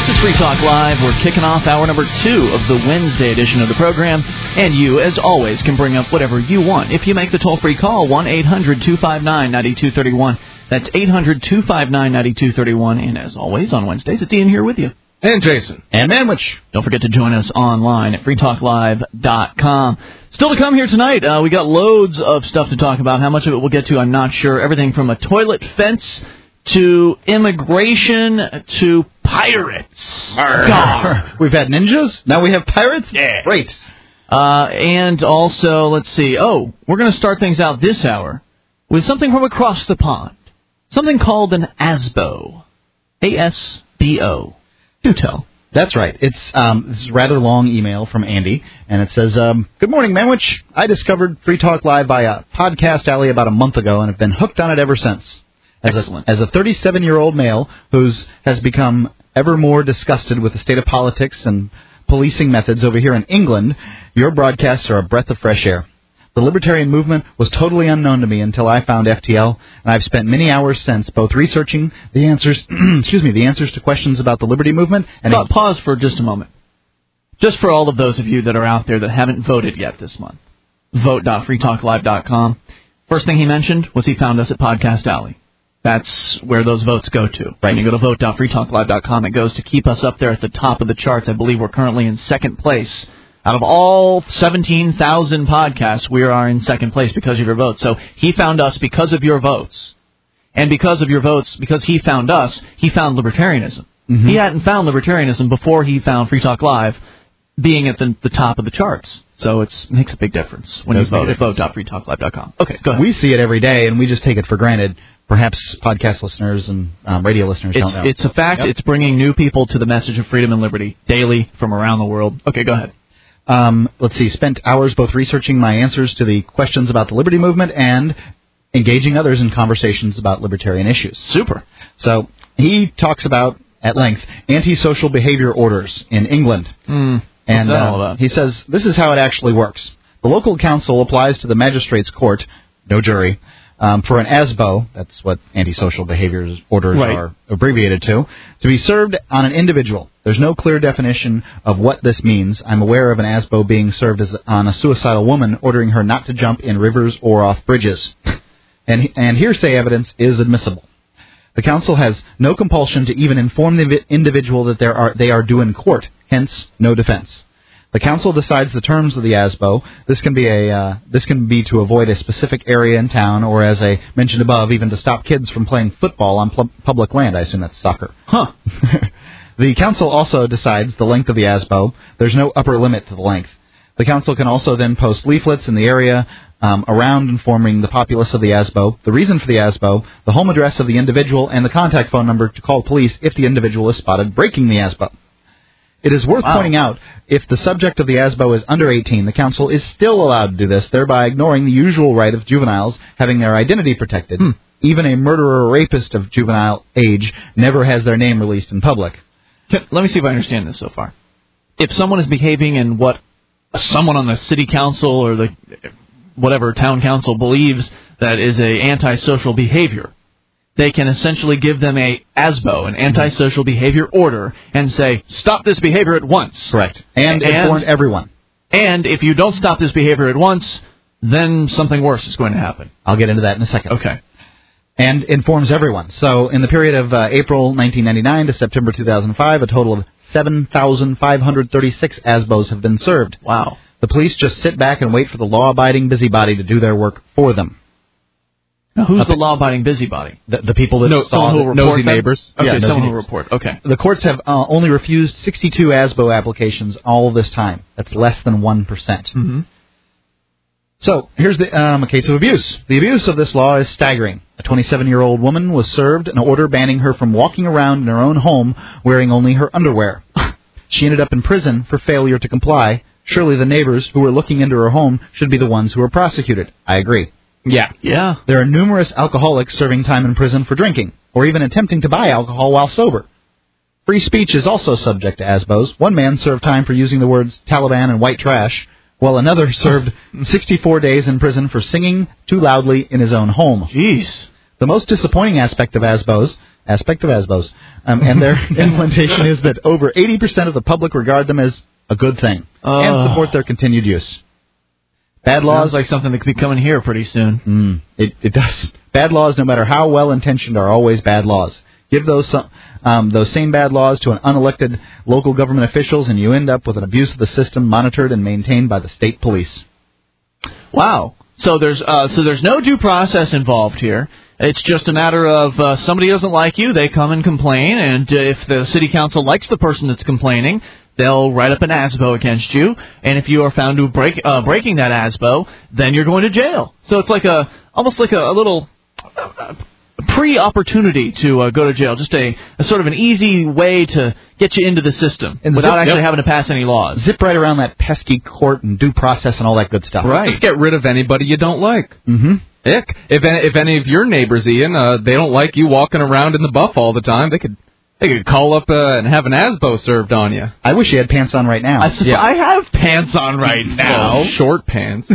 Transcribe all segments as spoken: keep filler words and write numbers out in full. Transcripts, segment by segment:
This is Free Talk Live. We're kicking off hour number two of the Wednesday edition of the program. And you, as always, can bring up whatever you want. If you make the toll-free call, one eight hundred two five nine nine two three one. That's eight hundred two five nine nine two three one. And as always, on Wednesdays, it's Ian here with you. And Jason. And Manwich. Don't forget to join us online at free talk live dot com. Still to come here tonight, uh, we got loads of stuff to talk about. How much of it we'll get to, I'm not sure. Everything from a toilet fence to immigration to pirates. We've had ninjas, now we have pirates? Yeah. Great. Uh, and also, let's see, oh, we're going to start things out this hour with something from across the pond. Something called an A S B O. A S B O. Do tell. That's right. It's um, this is a rather long email from Andy, and it says, um, Good morning, Manwich. I discovered Free Talk Live via Podcast Alley about a month ago and have been hooked on it ever since. As Excellent. A, as a thirty-seven-year-old male who has become ever more disgusted with the state of politics and policing methods over here in England, your broadcasts are a breath of fresh air. The libertarian movement was totally unknown to me until I found F T L, and I've spent many hours since both researching the answers, excuse me, the answers to questions about the liberty movement. And but pause for just a moment. Just for all of those of you that are out there that haven't voted yet this month, vote dot free talk live dot com. First thing he mentioned was he found us at Podcast Alley. That's where those votes go to. Right. When you go to vote dot free talk live dot com, it goes to keep us up there at the top of the charts. I believe we're currently in second place. Out of all seventeen thousand podcasts, we are in second place because of your votes. So he found us because of your votes. And because of your votes, because he found us, he found libertarianism. Mm-hmm. He hadn't found libertarianism before he found Free Talk Live being at the, the top of the charts. So it makes a big difference when Does you vote at vote dot free talk live dot com. Okay, go ahead. We see it every day, and we just take it for granted. Perhaps podcast listeners and um, radio listeners it's, don't know. It's a fact. Yep. It's bringing new people to the message of freedom and liberty daily from around the world. Okay, go ahead. Um, let's see, spent hours both researching my answers to the questions about the liberty movement and engaging others in conversations about libertarian issues. Super. So he talks about, at length, antisocial behavior orders in England. Mm, and what's that uh, all about? He says, this is how it actually works. The local council applies to the magistrate's court, no jury, Um, for an A S B O, that's what antisocial behavior orders right. are abbreviated to, to be served on an individual. There's no clear definition of what this means. I'm aware of an A S B O being served as, on a suicidal woman, ordering her not to jump in rivers or off bridges. and, and hearsay evidence is admissible. The council has no compulsion to even inform the individual that there are, they are due in court, hence no defense. The council decides the terms of the A S B O. This can be a uh, this can be to avoid a specific area in town, or as I mentioned above, even to stop kids from playing football on pl- public land. I assume that's soccer. Huh. The council also decides the length of the A S B O. There's no upper limit to the length. The council can also then post leaflets in the area um, around informing the populace of the A S B O, the reason for the A S B O, the home address of the individual, and the contact phone number to call police if the individual is spotted breaking the A S B O. It is worth wow. pointing out, if the subject of the A S B O is under eighteen, the council is still allowed to do this, thereby ignoring the usual right of juveniles having their identity protected. Hmm. Even a murderer or rapist of juvenile age never has their name released in public. Let me see if I understand this so far. If someone is behaving in what someone on the city council or the whatever town council believes that is a antisocial behavior, they can essentially give them a A S B O, an antisocial behavior order, and say, stop this behavior at once. Correct. And, and inform everyone. And if you don't stop this behavior at once, then something worse is going to happen. I'll get into that in a second. Okay. And informs everyone. So in the period of uh, April nineteen ninety-nine to September two thousand five, a total of seven thousand five hundred thirty-six A S B Os have been served. Wow. The police just sit back and wait for the law-abiding busybody to do their work for them. Now, who's okay. the law-abiding busybody? The, the people that no, saw who nosy them? neighbors. Okay, yeah, someone nosy who report. Okay. The courts have uh, only refused sixty-two A S B O applications all this time. That's less than one percent. Mm-hmm. So here's the, um, a case of abuse. The abuse of this law is staggering. A twenty-seven-year-old woman was served an order banning her from walking around in her own home wearing only her underwear. She ended up in prison for failure to comply. Surely the neighbors who were looking into her home should be the ones who are prosecuted. I agree. Yeah. Yeah. There are numerous alcoholics serving time in prison for drinking, or even attempting to buy alcohol while sober. Free speech is also subject to A S B Os. One man served time for using the words Taliban and white trash, while another served sixty-four days in prison for singing too loudly in his own home. Jeez. The most disappointing aspect of A S B Os, aspect of ASBOs. Um, and their implementation is that over eighty percent of the public regard them as a good thing uh, and support their continued use. Bad laws... Sounds like something that could be coming here pretty soon. Mm, it, it does. Bad laws, no matter how well-intentioned, are always bad laws. Give those um, those same bad laws to an unelected local government officials, and you end up with an abuse of the system monitored and maintained by the state police. Wow. So there's uh, so there's no due process involved here. It's just a matter of uh, somebody doesn't like you, they come and complain, and uh, if the city council likes the person that's complaining, they'll write up an A S B O against you, and if you are found to break uh, breaking that A S B O, then you're going to jail. So it's like a almost like a, a little uh, pre-opportunity to uh, go to jail, just a, a sort of an easy way to get you into the system and without zip, actually yep. having to pass any laws. Zip right around that pesky court and due process and all that good stuff. Right. Just get rid of anybody you don't like. Mm-hmm. Ick. If any, if any of your neighbors, Ian, uh, they don't like you walking around in the buff all the time, they could they could call up uh, and have an A S B O served on you. I wish you had pants on right now. I, yeah. I have pants on right now. Well, short pants.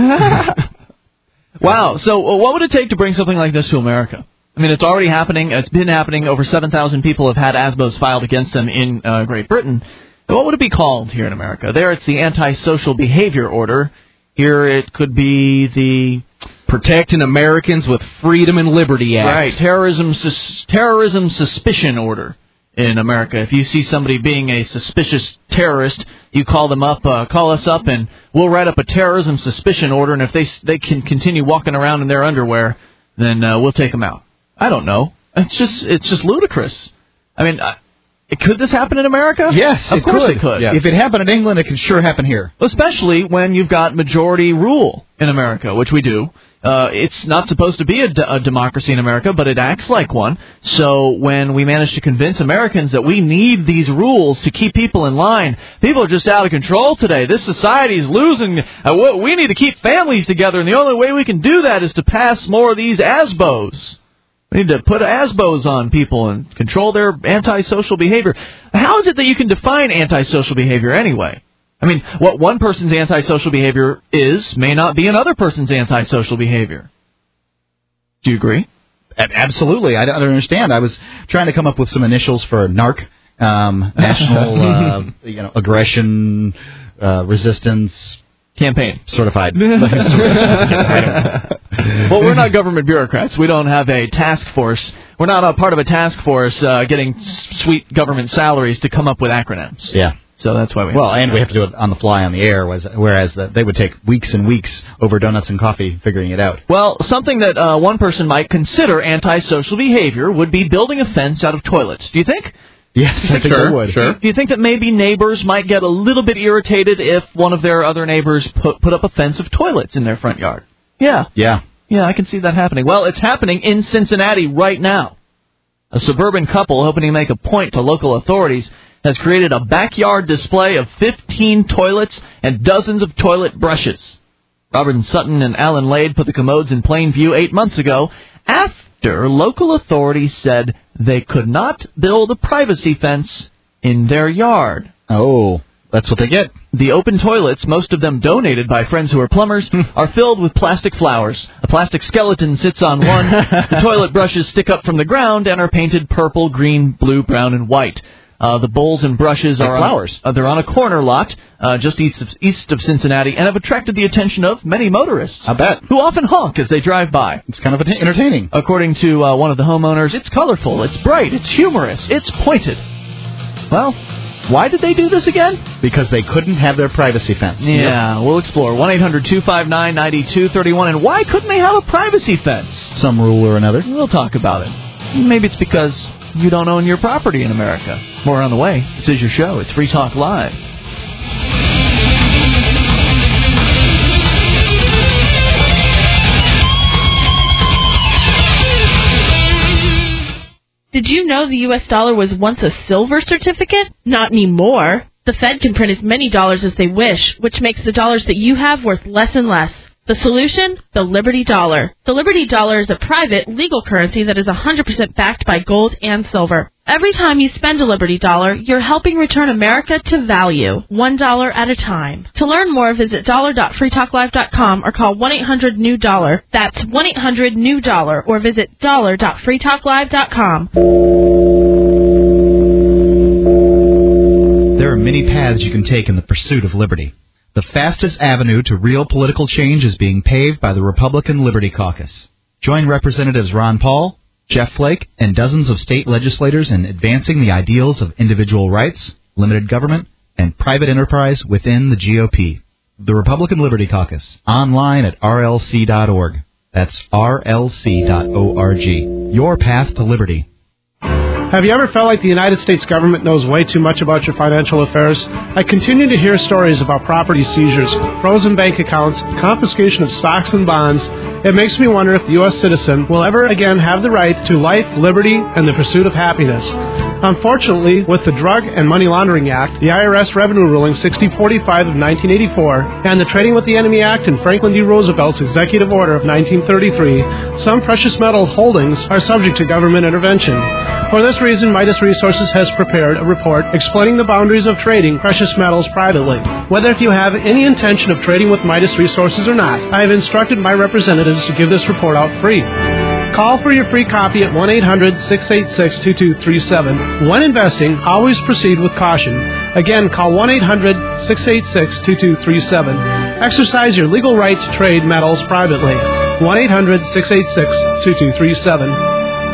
Wow. So uh, what would it take to bring something like this to America? I mean, it's already happening. It's been happening. Over seven thousand people have had A S B Os filed against them in uh, Great Britain. What would it be called here in America? There it's the Antisocial Behavior Order. Here it could be the Protecting Americans with Freedom and Liberty Act. Right. Terrorism, sus- terrorism Suspicion Order in America. If you see somebody being a suspicious terrorist, you call them up, uh, call us up, and we'll write up a terrorism suspicion order, and if they they can continue walking around in their underwear, then uh, we'll take them out. I don't know. It's just it's just ludicrous. I mean, uh, could this happen in America? Yes, of it course could. it could. Yes. If it happened in England, it can sure happen here. Especially when you've got majority rule in America, which we do. Uh, it's not supposed to be a, d- a democracy in America, but it acts like one. So when we manage to convince Americans that we need these rules to keep people in line, people are just out of control today. This society is losing. Uh, we need to keep families together, and the only way we can do that is to pass more of these A S B Os. We need to put A S B Os on people and control their antisocial behavior. How is it that you can define antisocial behavior anyway? I mean, what one person's antisocial behavior is may not be another person's antisocial behavior. Do you agree? Absolutely. I don't understand. I was trying to come up with some initials for NARC, um, National uh, you know, Aggression uh, Resistance Campaign. Certified. Well, we're not government bureaucrats. We don't have a task force. We're not a part of a task force uh, getting sweet government salaries to come up with acronyms. Yeah. So that's why we. Well, have and we have to do it on the fly on the air, whereas the, they would take weeks and weeks over donuts and coffee figuring it out. Well, something that uh, one person might consider antisocial behavior would be building a fence out of toilets. Do you think? Yes, I think sure, they would. Sure. Do you think that maybe neighbors might get a little bit irritated if one of their other neighbors put put up a fence of toilets in their front yard? Yeah. Yeah. Yeah, I can see that happening. Well, it's happening in Cincinnati right now. A suburban couple hoping to make a point to local authorities has created a backyard display of fifteen toilets and dozens of toilet brushes. Robert Sutton and Alan Lade put the commodes in plain view eight months ago after local authorities said they could not build a privacy fence in their yard. Oh, that's what they get. The open toilets, most of them donated by friends who are plumbers, are filled with plastic flowers. A plastic skeleton sits on one. The toilet brushes stick up from the ground and are painted purple, green, blue, brown, and white. Uh, the bowls and brushes like are flowers. On, uh, they're on a corner lot uh, just east of, east of Cincinnati and have attracted the attention of many motorists. I bet. Who often honk as they drive by. It's kind of entertaining. According to uh, one of the homeowners, it's colorful, it's bright, it's humorous, it's pointed. Well, why did they do this again? Because they couldn't have their privacy fence. Yeah, yep. We'll explore. one eight hundred two five nine nine two three one. And why couldn't they have a privacy fence? Some rule or another. We'll talk about it. Maybe it's because you don't own your property in America. More on the way. This is your show. It's Free Talk Live. Did you know the U S dollar was once a silver certificate? Not anymore. The Fed can print as many dollars as they wish, which makes the dollars that you have worth less and less. The solution? The Liberty Dollar. The Liberty Dollar is a private, legal currency that is one hundred percent backed by gold and silver. Every time you spend a Liberty Dollar, you're helping return America to value, one dollar at a time. To learn more, visit dollar dot free talk live dot com or call one eight hundred new dollar. That's one eight hundred new dollar or visit dollar dot free talk live dot com. There are many paths you can take in the pursuit of liberty. The fastest avenue to real political change is being paved by the Republican Liberty Caucus. Join Representatives Ron Paul, Jeff Flake, and dozens of state legislators in advancing the ideals of individual rights, limited government, and private enterprise within the G O P. The Republican Liberty Caucus, online at R L C dot org. That's R L C dot org. Your path to liberty. Have you ever felt like the United States government knows way too much about your financial affairs? I continue to hear stories about property seizures, frozen bank accounts, confiscation of stocks and bonds. It makes me wonder if the U S citizen will ever again have the right to life, liberty, and the pursuit of happiness. Unfortunately, with the Drug and Money Laundering Act, the I R S Revenue Ruling sixty forty-five of nineteen eighty-four, and the Trading with the Enemy Act and Franklin D. Roosevelt's Executive Order of nineteen thirty-three, some precious metal holdings are subject to government intervention. For this reason, Midas Resources has prepared a report explaining the boundaries of trading precious metals privately. Whether if you have any intention of trading with Midas Resources or not, I have instructed my representatives to give this report out free. Call for your free copy at one eight hundred six eight six two two three seven. When investing, always proceed with caution. Again, call one eight hundred six eight six two two three seven. Exercise your legal right to trade metals privately. one eight hundred six eight six two two three seven.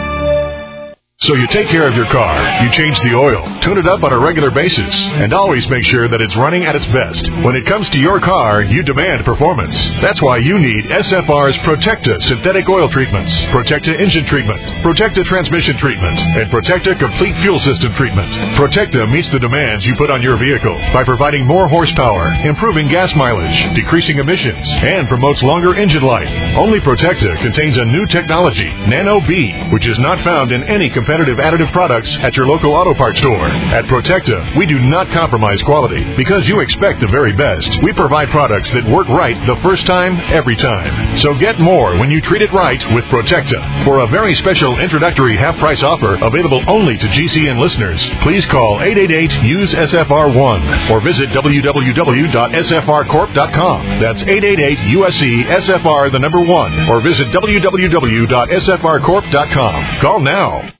So you take care of your car, you change the oil, tune it up on a regular basis, and always make sure that it's running at its best. When it comes to your car, you demand performance. That's why you need S F R's Protecta synthetic oil treatments, Protecta engine treatment, Protecta transmission treatment, and Protecta complete fuel system treatment. Protecta meets the demands you put on your vehicle by providing more horsepower, improving gas mileage, decreasing emissions, and promotes longer engine life. Only Protecta contains a new technology, Nano B, which is not found in any competitive additive products at your local auto parts store. At Protecta, we do not compromise quality because you expect the very best. We provide products that work right the first time, every time. So get more when you treat it right with Protecta. For a very special introductory half-price offer available only to G C N listeners, please call eight eight eight U S E S F R one or visit w w w dot s f r corp dot com. That's eight eight eight U S E S F R the number one or visit w w w dot s f r corp dot com. Call now.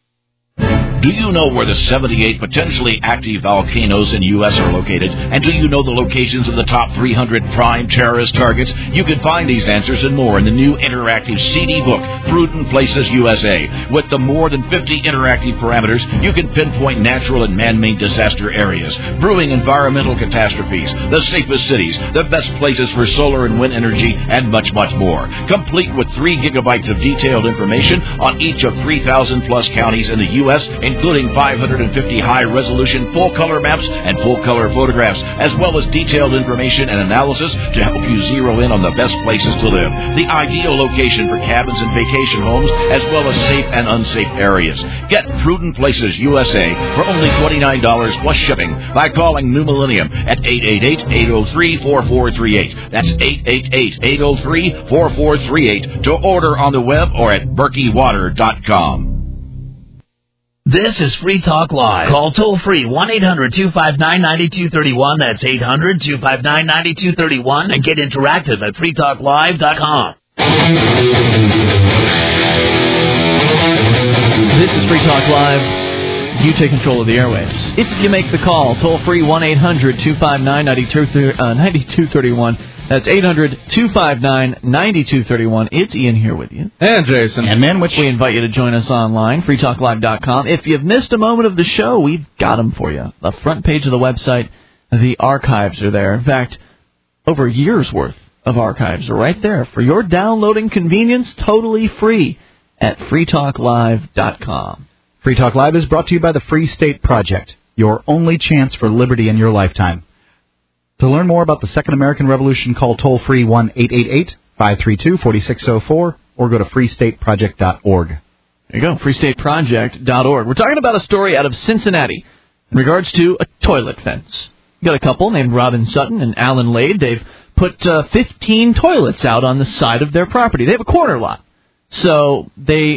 Do you know where the seventy-eight potentially active volcanoes in U S are located? And do you know the locations of the top three hundred prime terrorist targets? You can find these answers and more in the new interactive C D book, Prudent Places U S A. With the more than fifty interactive parameters, you can pinpoint natural and man-made disaster areas, brewing environmental catastrophes, the safest cities, the best places for solar and wind energy, and much, much more. Complete with three gigabytes of detailed information on each of three thousand plus counties in the U S, including five hundred fifty high-resolution full-color maps and full-color photographs, as well as detailed information and analysis to help you zero in on the best places to live, the ideal location for cabins and vacation homes, as well as safe and unsafe areas. Get Prudent Places U S A for only twenty-nine dollars plus shipping by calling New Millennium at eight eight eight, eight oh three, four four three eight. That's eight eight eight, eight oh three, four four three eight to order on the web or at berkey water dot com. This is Free Talk Live. Call toll-free one eight hundred two five nine nine two three one. That's eight hundred two five nine nine two three one. And get interactive at free talk live dot com. This is Free Talk Live. You take control of the airwaves. If you make the call, toll-free one eight hundred two five nine nine two three one. That's eight hundred two five nine nine two three one. It's Ian here with you. And Jason. And Manwich. We invite you to join us online, free talk live dot com. If you've missed a moment of the show, we've got them for you. The front page of the website, the archives are there. In fact, over a year's worth of archives are right there for your downloading convenience, totally free at free talk live dot com. Free Talk Live is brought to you by the Free State Project, your only chance for liberty in your lifetime. To learn more about the Second American Revolution, call toll-free one eight eight eight, five three two, four six zero four or go to free state project dot org. There you go, free state project dot org. We're talking about a story out of Cincinnati in regards to a toilet fence. You got a couple named Robin Sutton and Alan Lade. They've put uh, fifteen toilets out on the side of their property. They have a corner lot. So they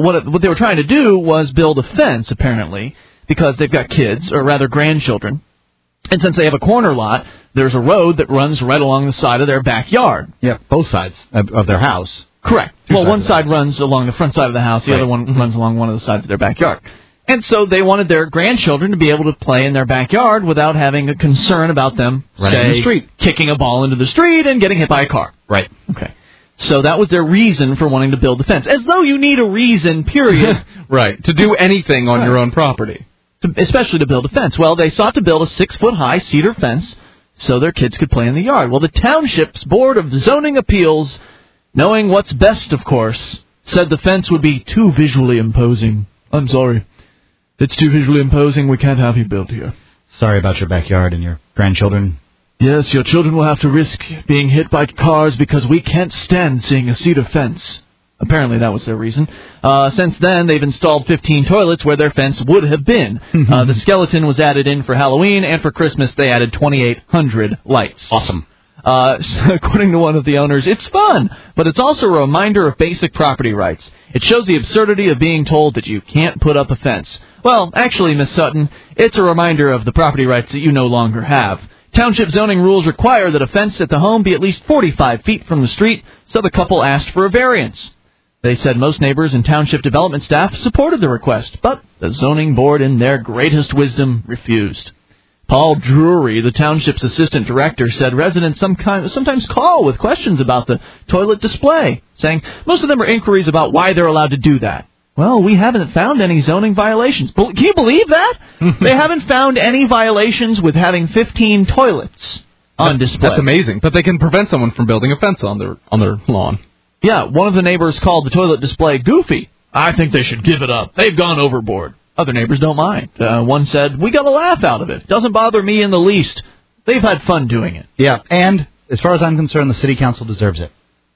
what it, what they were trying to do was build a fence, apparently, because they've got kids, or rather grandchildren. And since they have a corner lot, there's a road that runs right along the side of their backyard. Yeah, both sides of, of their house. Correct. Two well, sides one of side runs along the front side of the house, the Right. other one Mhm. runs along one of the sides of their backyard. And so they wanted their grandchildren to be able to play in their backyard without having a concern about them, Running say, in the street. kicking a ball into the street and getting hit by a car. Right. Okay. So that was their reason for wanting to build the fence. As though you need a reason, period. Right, to do anything on Right. your own property. To, especially to build a fence. Well, they sought to build a six-foot-high cedar fence so their kids could play in the yard. Well, the township's Board of Zoning Appeals, knowing what's best, of course, said the fence would be too visually imposing. I'm sorry. It's too visually imposing. We can't have you built here. Sorry about your backyard and your grandchildren. Yes, your children will have to risk being hit by cars because we can't stand seeing a cedar fence. Apparently that was their reason. Uh, since then, they've installed fifteen toilets where their fence would have been. uh, the skeleton was added in for Halloween, and for Christmas they added twenty-eight hundred lights. Awesome. Uh, according to one of the owners, it's fun, but it's also a reminder of basic property rights. It shows the absurdity of being told that you can't put up a fence. Well, actually, Miss Sutton, it's a reminder of the property rights that you no longer have. Township zoning rules require that a fence at the home be at least forty-five feet from the street, so the couple asked for a variance. They said most neighbors and township development staff supported the request, but the zoning board, in their greatest wisdom, refused. Paul Drury, the township's assistant director, said residents some kind, sometimes call with questions about the toilet display, saying most of them are inquiries about why they're allowed to do that. Well, we haven't found any zoning violations. Can you believe that? They haven't found any violations with having fifteen toilets on display. That's amazing. But they can prevent someone from building a fence on their on their lawn. Yeah, one of the neighbors called the toilet display goofy. I think they should give it up. They've gone overboard. Other neighbors don't mind. Uh, one said, we got a laugh out of it. Doesn't bother me in the least. They've had fun doing it. Yeah, and as far as I'm concerned, the city council deserves it.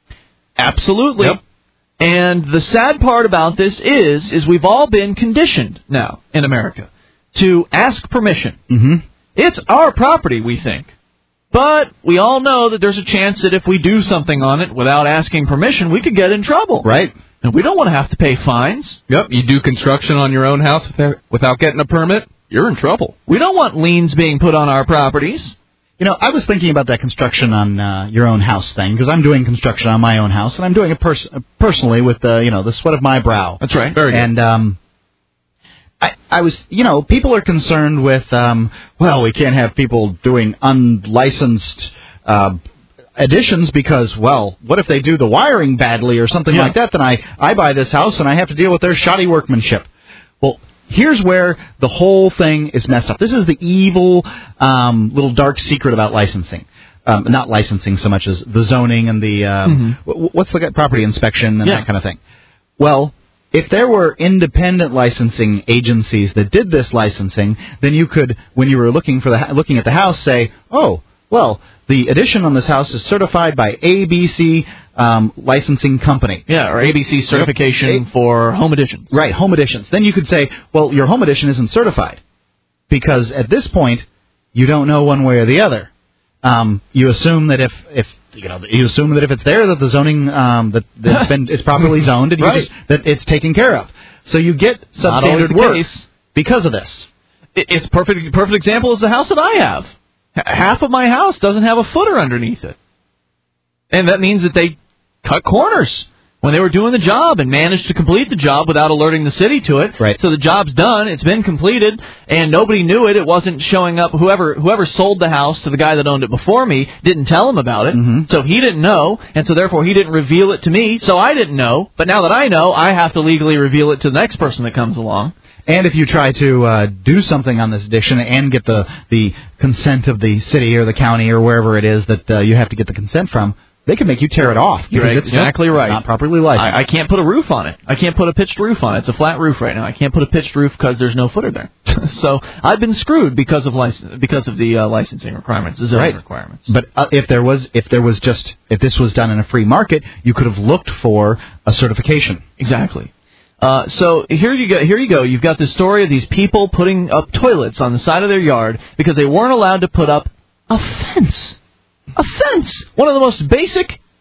Absolutely. Yep. And the sad part about this is, is we've all been conditioned now in America to ask permission. Mm-hmm. It's our property, we think. But we all know that there's a chance that if we do something on it without asking permission, we could get in trouble. Right. And we don't want to have to pay fines. Yep, you do construction on your own house without getting a permit, you're in trouble. We don't want liens being put on our properties. You know, I was thinking about that construction on uh, your own house thing, because I'm doing construction on my own house, and I'm doing it pers- personally with, the, you know, the sweat of my brow. That's right. Very good. And um, I, I was, you know, people are concerned with, um, well, we can't have people doing unlicensed uh, additions because, well, what if they do the wiring badly or something Yeah. like that? Then I, I buy this house and I have to deal with their shoddy workmanship. Well, here's where the whole thing is messed up. This is the evil um, little dark secret about licensing. Um, not licensing so much as the zoning and the, um, Mm-hmm. w- what's the property inspection and Yeah. that kind of thing. Well, if there were independent licensing agencies that did this licensing, then you could, when you were looking for the looking at the house, say, oh, well, the addition on this house is certified by A B C um, licensing company. Yeah, or A B C certification Yep. for home additions. Right, home additions. Then you could say, well, your home addition isn't certified because at this point you don't know one way or the other. Um, you assume that if, if you know, you assume that if it's there, that the zoning um, that that it's been it's properly zoned, and you Right. just, that it's taken care of. So you get Not always substandard the work case. because of this. It- It's perfect. Perfect example is the house that I have. H- Half of my house doesn't have a footer underneath it, and that means that they cut corners when they were doing the job and managed to complete the job without alerting the city to it. Right. So the job's done. It's been completed, and nobody knew it. It wasn't showing up. Whoever whoever sold the house to the guy that owned it before me didn't tell him about it. Mhm. So he didn't know, and so therefore he didn't reveal it to me. So I didn't know. But now that I know, I have to legally reveal it to the next person that comes along. And if you try to uh, do something on this addition and get the, the consent of the city or the county or wherever it is that uh, you have to get the consent from, they can make you tear it off. You're because it's exactly right. Not properly licensed. I, I can't put a roof on it. I can't put a pitched roof on it. It's a flat roof right now. I can't put a pitched roof because there's no footer there. So I've been screwed because of license, because of the uh, licensing requirements, the zoning Right. requirements. But uh, if there was, if there was just, if this was done in a free market, you could have looked for a certification. Exactly. Uh, so here you go. Here you go. You've got the story of these people putting up toilets on the side of their yard because they weren't allowed to put up a fence. A fence. One of the most basic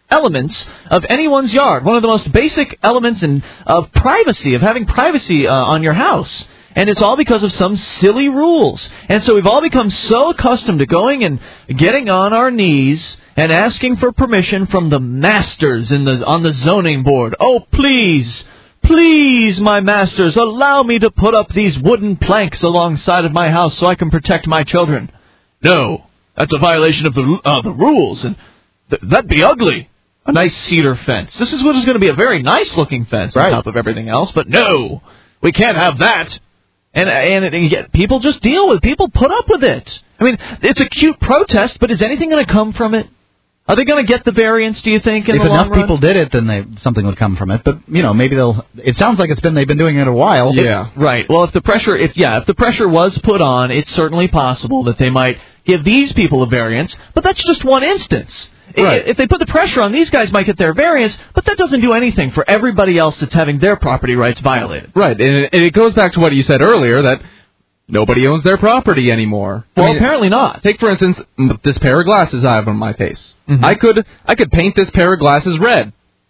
elements of anyone's yard, one of the most basic elements in, of privacy, of having privacy uh, on your house. And it's all because of some silly rules. And so we've all become so accustomed to going and getting on our knees and asking for permission from the masters in the on the zoning board. Oh, please, please, my masters, allow me to put up these wooden planks alongside of my house so I can protect my children. No, that's a violation of the uh, the rules, and th- that'd be ugly. A nice cedar fence. This is what is going to be a very nice-looking fence right. on top of everything else, but no, we can't have that. And, and and yet people just deal with it. People put up with it. I mean, it's a cute protest, but is anything going to come from it? Are they going to get the variance, do you think, in if the long run? If enough people did it, then they, something would come from it. But, you know, maybe they'll... It sounds like it's been they've been doing it a while. Yeah, it, right. Well, if the pressure... if yeah, if the pressure was put on, it's certainly possible that they might give these people a variance, but that's just one instance. Right. If they put the pressure on, these guys might get their variance, but that doesn't do anything for everybody else that's having their property rights violated. Right, and it, and it goes back to what you said earlier, that nobody owns their property anymore. Well, I mean, apparently not. Take, for instance, this pair of glasses I have on my face. Mm-hmm. I could I could paint this pair of glasses red,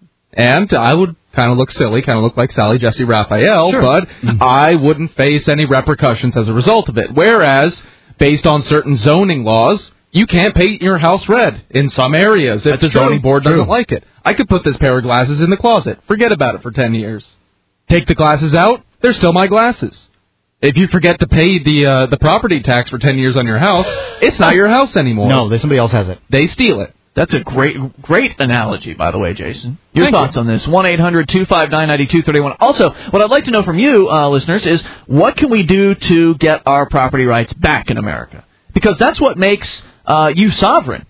and I would kind of look silly, kind of look like Sally Jesse Raphael, sure. but mm-hmm. I wouldn't face any repercussions as a result of it. Whereas, based on certain zoning laws, you can't paint your house red in some areas if That's the zoning true. board doesn't True. like it. I could put this pair of glasses in the closet. Forget about it for ten years. Take the glasses out, they're still my glasses. If you forget to pay the uh, the property tax for ten years on your house, it's not your house anymore. No, somebody else has it. They steal it. That's a great great analogy, by the way, Jason. Your Thank thoughts you. on this? one eight hundred two five nine nine two three one. Also, what I'd like to know from you, uh, listeners, is what can we do to get our property rights back in America? Because that's what makes uh, you sovereign.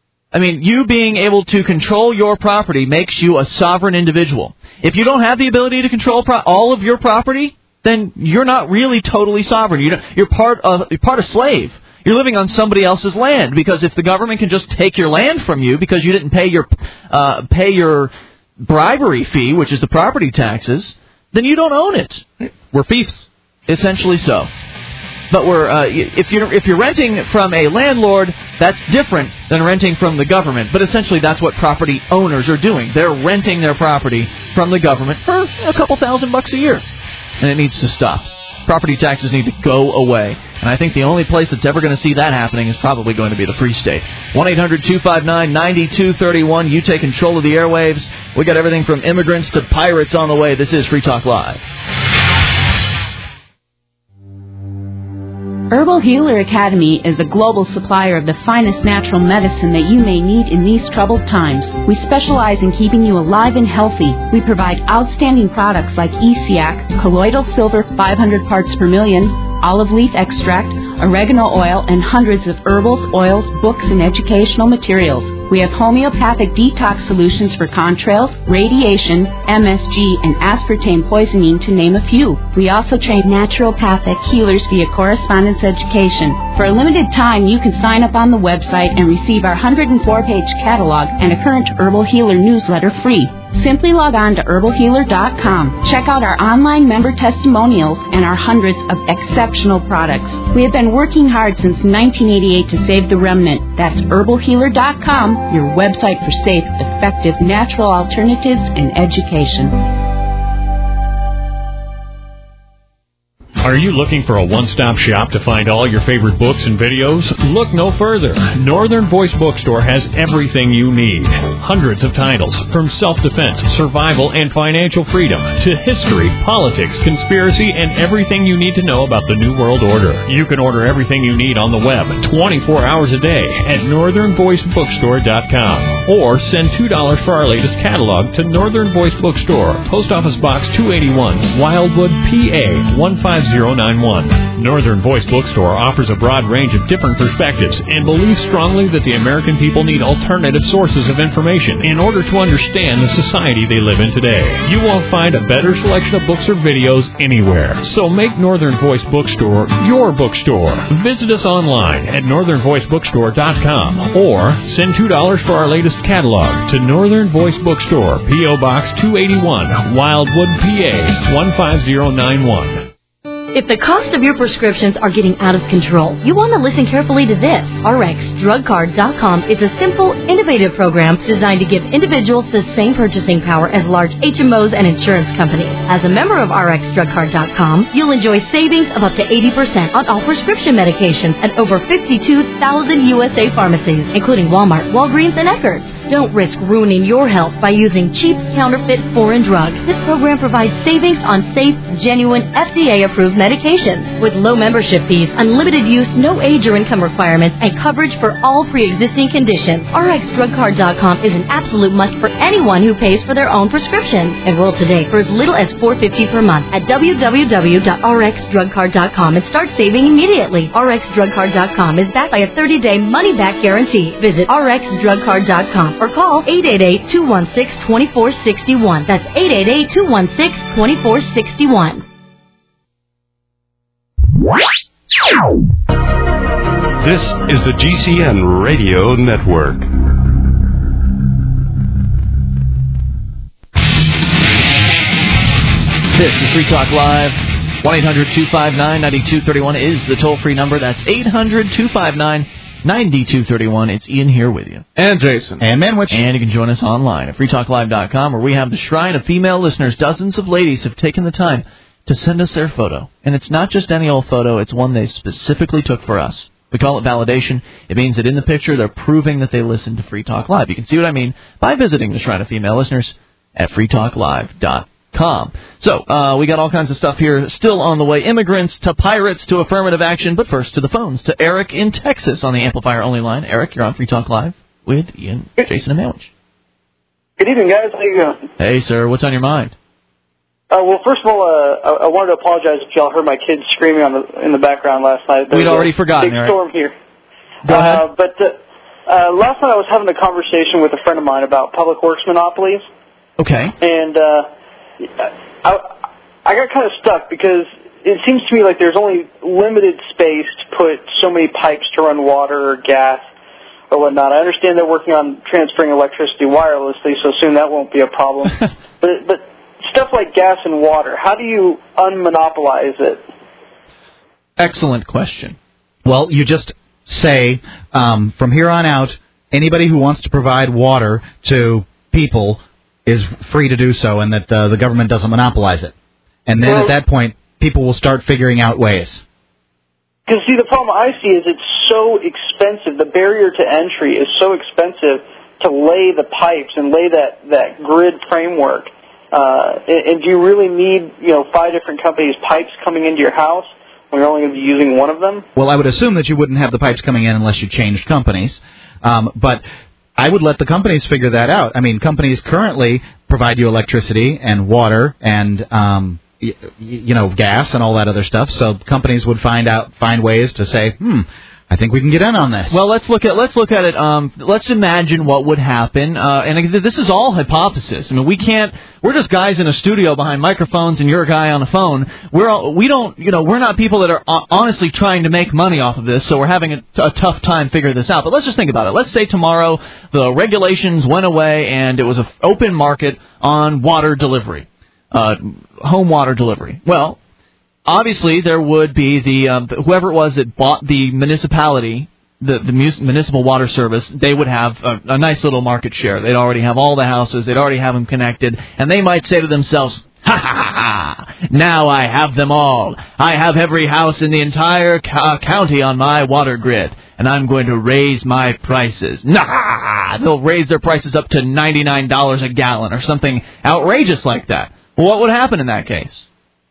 I mean, you being able to control your property makes you a sovereign individual. If you don't have the ability to control pro- all of your property, then you're not really totally sovereign. You're, you're part of you're part of slave. You're living on somebody else's land, because if the government can just take your land from you because you didn't pay your uh, pay your bribery fee, which is the property taxes, then you don't own it. We're thieves, essentially so. But we're uh, if you're if you're renting from a landlord, that's different than renting from the government. But essentially, that's what property owners are doing. They're renting their property from the government for a couple thousand bucks a year, and it needs to stop. Property taxes need to go away. And I think the only place that's ever going to see that happening is probably going to be the Free State. one eight hundred two five nine nine two three one. You take control of the airwaves. We got everything from immigrants to pirates on the way. This is Free Talk Live. Herbal Healer Academy is a global supplier of the finest natural medicine that you may need in these troubled times. We specialize in keeping you alive and healthy. We provide outstanding products like E C A C, colloidal silver five hundred parts per million, olive leaf extract, oregano oil, and hundreds of herbals, oils, books, and educational materials. We have homeopathic detox solutions for contrails, radiation, M S G, and aspartame poisoning, to name a few. We also train naturopathic healers via correspondence education. For a limited time, you can sign up on the website and receive our one hundred four page catalog and a current Herbal Healer newsletter free. Simply log on to herbal healer dot com. Check out our online member testimonials and our hundreds of exceptional products. We have been working hard since nineteen eighty-eight to save the remnant. That's herbal healer dot com, your website for safe, effective, natural alternatives and education. Are you looking for a one-stop shop to find all your favorite books and videos? Look no further. Northern Voice Bookstore has everything you need. Hundreds of titles, from self-defense, survival, and financial freedom, to history, politics, conspiracy, and everything you need to know about the New World Order. You can order everything you need on the web twenty-four hours a day at northern voice bookstore dot com. Or send two dollars for our latest catalog to Northern Voice Bookstore, Post Office Box two eighty-one, Wildwood, P A one five zero nine one. Northern Voice Bookstore offers a broad range of different perspectives and believes strongly that the American people need alternative sources of information in order to understand the society they live in today. You won't find a better selection of books or videos anywhere. So make Northern Voice Bookstore your bookstore. Visit us online at northern voice bookstore dot com or send two dollars for our latest catalog to Northern Voice Bookstore, P O Box two eighty-one, Wildwood, P A one five zero nine one. If the cost of your prescriptions are getting out of control, you want to listen carefully to this. R X Drug Card dot com is a simple, innovative program designed to give individuals the same purchasing power as large H M Os and insurance companies. As a member of R X Drug Card dot com, you'll enjoy savings of up to eighty percent on all prescription medications at over fifty-two thousand U S A pharmacies, including Walmart, Walgreens, and Eckerd's. Don't risk ruining your health by using cheap, counterfeit, foreign drugs. This program provides savings on safe, genuine, F D A-approved medications with low membership fees, unlimited use, no age or income requirements, and coverage for all pre-existing conditions. R X Drug Card dot com is an absolute must for anyone who pays for their own prescriptions. Enroll today for as little as four dollars and fifty cents per month at w w w dot r x drug card dot com and start saving immediately. R X Drug Card dot com is backed by a thirty-day money-back guarantee. Visit R X Drug Card dot com or call eight eight eight, two one six, two four six one. That's eight eight eight, two one six, two four six one. This is the G C N Radio Network. This is Free Talk Live. one eight hundred two five nine nine two three one is the toll-free number. That's eight hundred two five nine nine two three one. It's Ian here with you. And Jason. And Manwich. And you can join us online at free talk live dot com, where we have the shrine of female listeners. Dozens of ladies have taken the time to send us their photo. And it's not just any old photo. It's one they specifically took for us. We call it validation. It means that in the picture, they're proving that they listen to Free Talk Live. You can see what I mean by visiting the shrine of female listeners at free talk live dot com. So, uh, we got all kinds of stuff here still on the way. Immigrants to pirates to affirmative action. But first to the phones. To Eric in Texas on the Amplifier-only line. Eric, you're on Free Talk Live with Ian, Jason, and Manwich. Good evening, guys. How you doing? Hey, sir. What's on your mind? Uh, well, first of all, uh, I, I wanted to apologize if y'all heard my kids screaming on the, in the background last night. There We'd already a forgotten, big Eric. storm here. Go uh, ahead. But uh, uh, last night I was having a conversation with a friend of mine about public works monopolies. Okay. And uh, I, I got kind of stuck because it seems to me like there's only limited space to put so many pipes to run water or gas or whatnot. I understand they're working on transferring electricity wirelessly, so soon that won't be a problem. but but stuff like gas and water, how do you unmonopolize it? Excellent question. Well, you just say, um, from here on out, anybody who wants to provide water to people is free to do so, and that uh, the government doesn't monopolize it. And then well, at that point, people will start figuring out ways. Because, see, the problem I see is it's so expensive. The barrier to entry is so expensive to lay the pipes and lay that, that grid framework. Uh, and, and do you really need, you know, five different companies' pipes coming into your house when you're only going to be using one of them? Well, I would assume that you wouldn't have the pipes coming in unless you changed companies. Um, but I would let the companies figure that out. I mean, companies currently provide you electricity and water and, um, y- you know, gas and all that other stuff. So companies would find out, find ways to say, hmm, I think we can get in on this. Well, let's look at let's look at it. Um, let's imagine what would happen. Uh, and this is all hypothesis. I mean, we can't. We're just guys in a studio behind microphones, and you're a guy on a phone. We're all, we don't. You know, we're not people that are honestly trying to make money off of this. So we're having a, a tough time figuring this out. But let's just think about it. Let's say tomorrow the regulations went away and it was an open market on water delivery, uh, home water delivery. Well, obviously, there would be the um, whoever it was that bought the municipality, the, the municipal water service, they would have a, a nice little market share. They'd already have all the houses. They'd already have them connected. And they might say to themselves, ha, ha, ha, ha, now I have them all. I have every house in the entire co- county on my water grid. And I'm going to raise my prices. Nah! They'll raise their prices up to ninety-nine dollars a gallon or something outrageous like that. Well, what would happen in that case?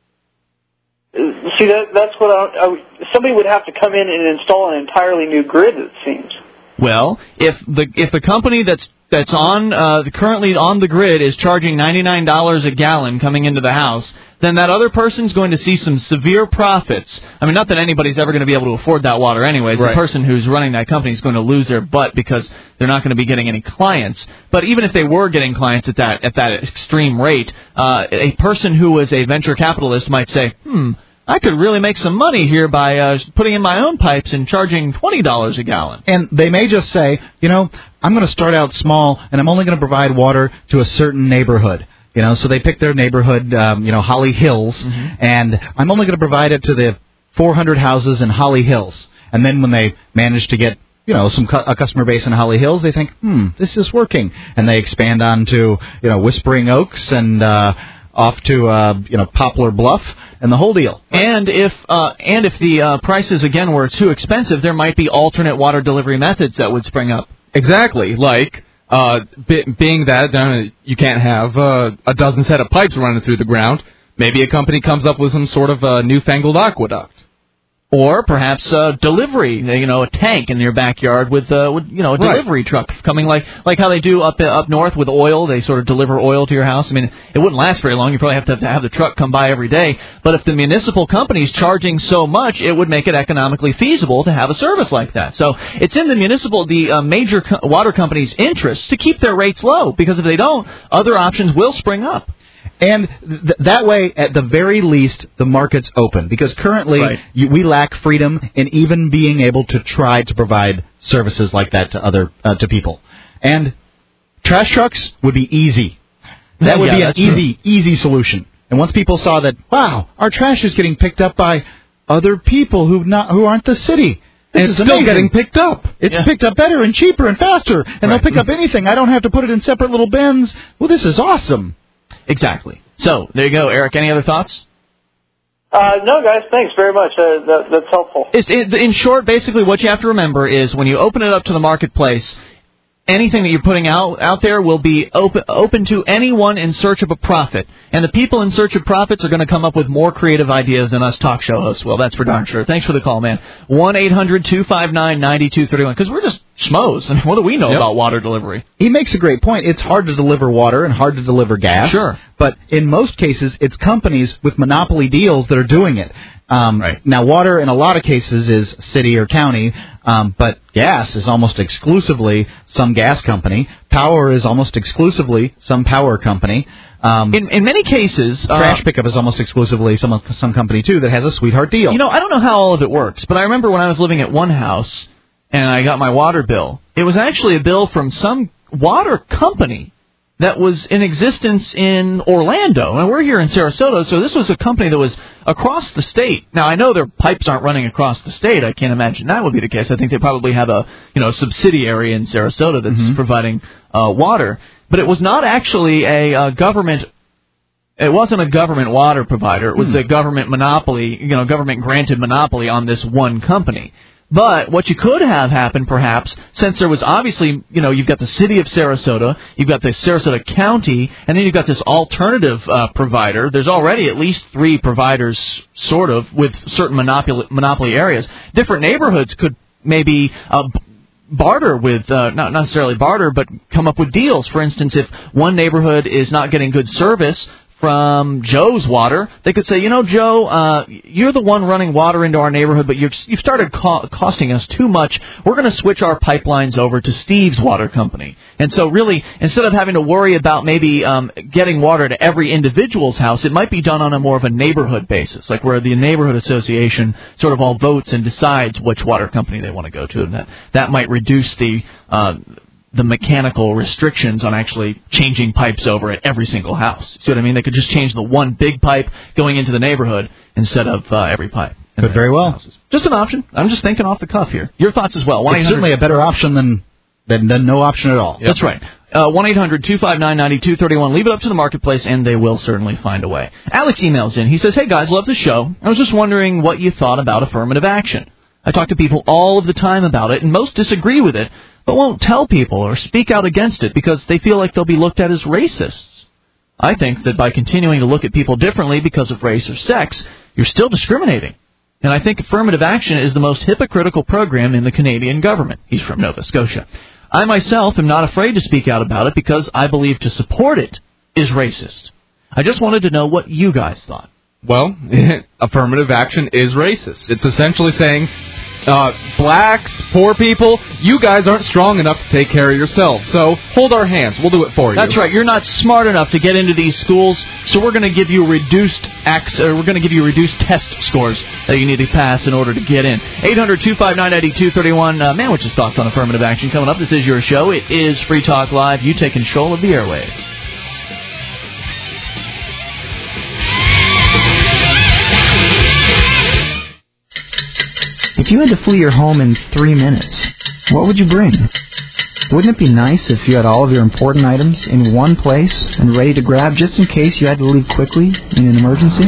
See, that, that's what I, I, somebody would have to come in and install an entirely new grid, it seems. Well, if the if the company that's that's on uh, currently on the grid is charging ninety-nine dollars a gallon coming into the house, then that other person's going to see some severe profits. I mean, not that anybody's ever going to be able to afford that water anyways. Right. The person who's running that company is going to lose their butt because they're not going to be getting any clients. But even if they were getting clients at that at that extreme rate, uh, a person who is a venture capitalist might say, hmm, I could really make some money here by uh, putting in my own pipes and charging twenty dollars a gallon. And they may just say, you know, I'm going to start out small, and I'm only going to provide water to a certain neighborhood. You know, so they pick their neighborhood, um, you know, Holly Hills, mm-hmm. and I'm only going to provide it to the four hundred houses in Holly Hills. And then when they manage to get, you know, some cu- a customer base in Holly Hills, they think, hmm, this is working. And they expand on to, you know, Whispering Oaks and uh, off to, uh, you know, Poplar Bluff and the whole deal. And if uh, and if the uh, prices, again, were too expensive, there might be alternate water delivery methods that would spring up. Exactly, like... Uh, be, being that uh, you can't have uh, a dozen set of pipes running through the ground, maybe a company comes up with some sort of uh, newfangled aqueduct. Or perhaps uh, delivery, you know, a tank in your backyard with, uh, with you know, a delivery right. truck coming like like how they do up uh, up north with oil. They sort of deliver oil to your house. I mean, it wouldn't last very long. You probably have to have, to have the truck come by every day. But if the municipal company's charging so much, it would make it economically feasible to have a service like that. So it's in the municipal, the uh, major co- water companies' interest to keep their rates low, because if they don't, other options will spring up. And th- that way, at the very least, the market's open. Because currently, right. you, we lack freedom in even being able to try to provide services like that to other uh, to people. And trash trucks would be easy. That would yeah, be an easy, true. easy solution. And once people saw that, wow, our trash is getting picked up by other people who not who aren't the city. This and is it's still amazing. getting picked up. It's yeah. picked up better and cheaper and faster. And right. they'll pick up anything. I don't have to put it in separate little bins. Well, this is awesome. Exactly. So, there you go. Eric, any other thoughts? Uh, no, guys, thanks very much. Uh, that, that's helpful. It's, it, in short, basically what you have to remember is when you open it up to the marketplace, anything that you're putting out out there will be open open to anyone in search of a profit. And the people in search of profits are going to come up with more creative ideas than us talk show hosts will. That's for darn sure. Thanks for the call, man. one eight hundred two five nine nine two three one. Because we're just schmoes. I mean, what do we know yep. about water delivery? He makes a great point. It's hard to deliver water and hard to deliver gas. Sure. But in most cases, it's companies with monopoly deals that are doing it. Um, right. Now, water in a lot of cases is city or county, um, but gas is almost exclusively some gas company. Power is almost exclusively some power company. Um, in, in many cases, trash uh, pickup is almost exclusively some some company too that has a sweetheart deal. You know, I don't know how all of it works, but I remember when I was living at one house and I got my water bill. It was actually a bill from some water company that was in existence in Orlando. And we're here in Sarasota, so this was a company that was across the state. Now, I know their pipes aren't running across the state. I can't imagine that would be the case. I think they probably have a, you know, subsidiary in Sarasota that's mm-hmm. providing uh, water. But it was not actually a uh, government. It wasn't a government water provider. It was mm. a government monopoly, you know, government-granted monopoly on this one company. But what you could have happen, perhaps, since there was obviously, you know, you've got the city of Sarasota, you've got the Sarasota County, and then you've got this alternative uh, provider. There's already at least three providers, sort of, with certain monopoly, monopoly areas. Different neighborhoods could maybe uh, barter with, uh, not necessarily barter, but come up with deals. For instance, if one neighborhood is not getting good service from Joe's water, they could say, you know, Joe, uh, you're the one running water into our neighborhood, but you've, you've started co- costing us too much. We're going to switch our pipelines over to Steve's water company. And so really, instead of having to worry about maybe um, getting water to every individual's house, it might be done on a more of a neighborhood basis, like where the neighborhood association sort of all votes and decides which water company they want to go to. And that, that might reduce the... Uh, the mechanical restrictions on actually changing pipes over at every single house. See what I mean? They could just change the one big pipe going into the neighborhood instead of uh, every pipe. Could very well. Houses. Just an option. I'm just thinking off the cuff here. Your thoughts as well. It's certainly a better option than, than, than no option at all. Yep. That's right. Uh, one eight hundred two five nine nine two three one. Leave it up to the marketplace, and they will certainly find a way. Alex emails in. He says, hey, guys, love the show. I was just wondering what you thought about affirmative action. I talk to people all of the time about it, and most disagree with it, but won't tell people or speak out against it because they feel like they'll be looked at as racists. I think that by continuing to look at people differently because of race or sex, you're still discriminating. And I think affirmative action is the most hypocritical program in the Canadian government. He's from Nova Scotia. I myself am not afraid to speak out about it because I believe to support it is racist. I just wanted to know what you guys thought. Well, affirmative action is racist. It's essentially saying, uh, blacks, poor people, you guys aren't strong enough to take care of yourselves. So hold our hands. We'll do it for you. That's right. You're not smart enough to get into these schools, so we're going to give you reduced acts, or we're going to give you reduced test scores that you need to pass in order to get in. eight hundred two five nine nine two three one. Uh, Manwich's thoughts on affirmative action coming up. This is your show. It is Free Talk Live. You take control of the airwaves. If you had to flee your home in three minutes, what would you bring? Wouldn't it be nice if you had all of your important items in one place and ready to grab just in case you had to leave quickly in an emergency?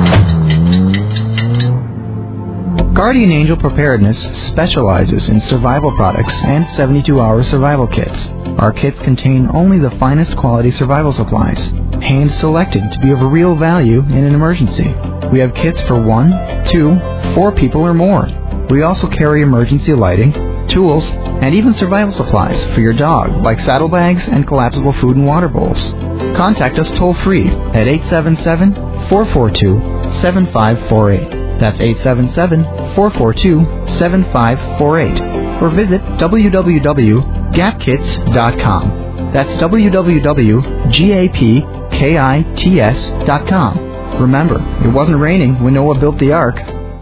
Guardian Angel Preparedness specializes in survival products and seventy-two hour survival kits. Our kits contain only the finest quality survival supplies, hand-selected to be of real value in an emergency. We have kits for one, two, four people or more. We also carry emergency lighting, tools, and even survival supplies for your dog, like saddlebags and collapsible food and water bowls. Contact us toll-free at eight seven seven, four four two, seven five four eight. That's eight seven seven, four four two, seven five four eight. Or visit w w w dot gap kits dot com. That's w w w dot gapkits dot com. Remember, it wasn't raining when Noah built the ark.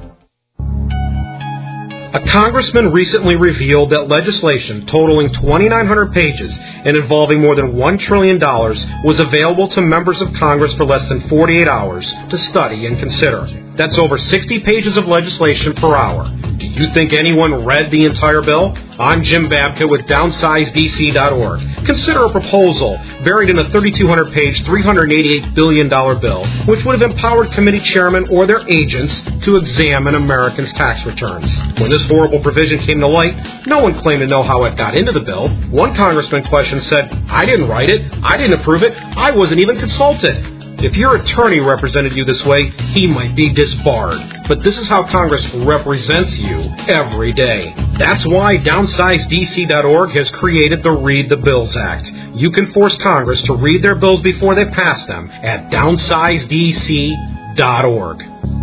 A congressman recently revealed that legislation totaling twenty-nine hundred pages and involving more than one trillion dollars was available to members of Congress for less than forty-eight hours to study and consider. That's over sixty pages of legislation per hour. Do you think anyone read the entire bill? I'm Jim Babka with downsize d c dot org. Consider a proposal buried in a thirty-two hundred page, three hundred eighty-eight billion dollars bill, which would have empowered committee chairmen or their agents to examine Americans' tax returns. When this horrible provision came to light, no one claimed to know how it got into the bill. One congressman questioned said, "I didn't write it. I didn't approve it. I wasn't even consulted." If your attorney represented you this way, he might be disbarred. But this is how Congress represents you every day. That's why downsize d c dot org has created the Read the Bills Act. You can force Congress to read their bills before they pass them at downsize d c dot org.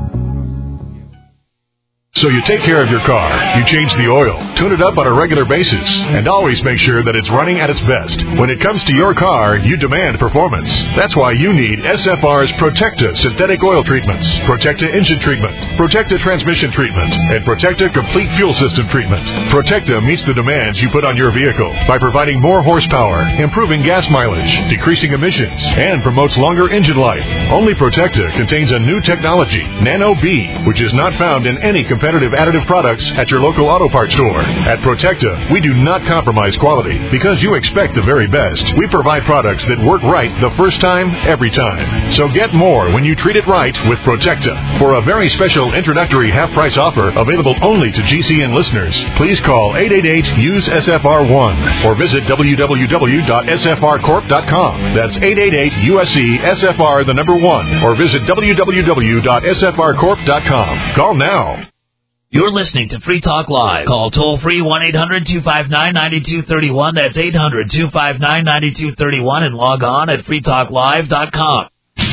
So you take care of your car, you change the oil, tune it up on a regular basis, and always make sure that it's running at its best. When it comes to your car, you demand performance. That's why you need S F R's Protecta synthetic oil treatments, Protecta engine treatment, Protecta transmission treatment, and Protecta complete fuel system treatment. Protecta meets the demands you put on your vehicle by providing more horsepower, improving gas mileage, decreasing emissions, and promotes longer engine life. Only Protecta contains a new technology, Nano B, which is not found in any competitive additive products at your local auto parts store. At Protecta, we do not compromise quality because you expect the very best. We provide products that work right the first time, every time. So get more when you treat it right with Protecta. For a very special introductory half-price offer available only to G C N listeners, please call eight eight eight, U S E, S F R one or visit w w w dot s f r corp dot com. That's eight eight eight, U S E, S F R, the number one, or visit w w w dot s f r corp dot com. Call now. You're listening to Free Talk Live. Call toll-free one eight hundred two five nine nine two three one. That's eight hundred two five nine nine two three one and log on at free talk live dot com.